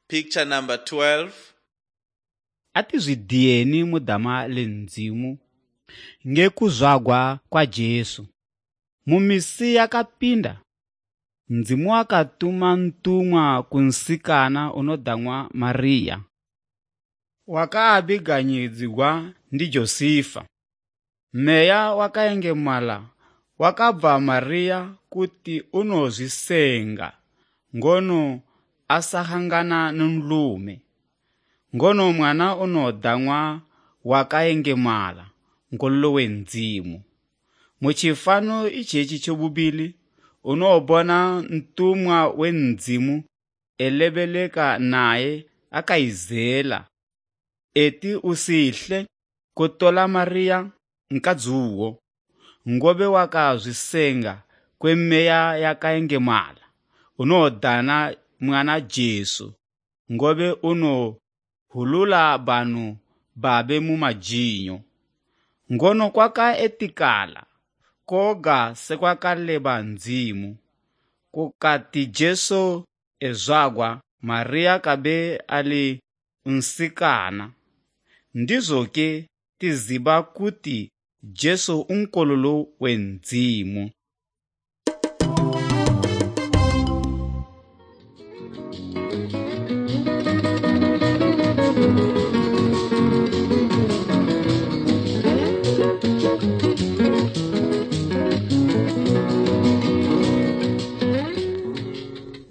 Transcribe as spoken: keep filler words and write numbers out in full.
Picture number twelve. Atizvidiyeni mudama lendzimu ngekuzvagwa kwa Jesu. Mumisiya kapinda ndzimu akatuma ntumwa kunsikana unodamwa Mariya wakaabiganyizigwa ndi Josifa. Meya wakaengemala wakabva Mariya kuti unozvisenga ngono asahangana nulume. Ngono mwana unodamwa wakaengemala ngolo wendzimu. Muchifano ichechi chobubili unobona ntumwa wendzimu elebeleka naye akaizela eti usihle kutola Mariya nkadzuwo ngobe wakazvisenga kwemeya yakaengemala unodana mwana Jesu ngobe uno hulula banu babe mumajinyo. Ngono kwaka etikala koga sekwakaleba ndzimu kukati Jesu ezvagwa Mariya kabe ali unsikana. Ndizoke tiziba kuti Jesu unkololo wendzimu.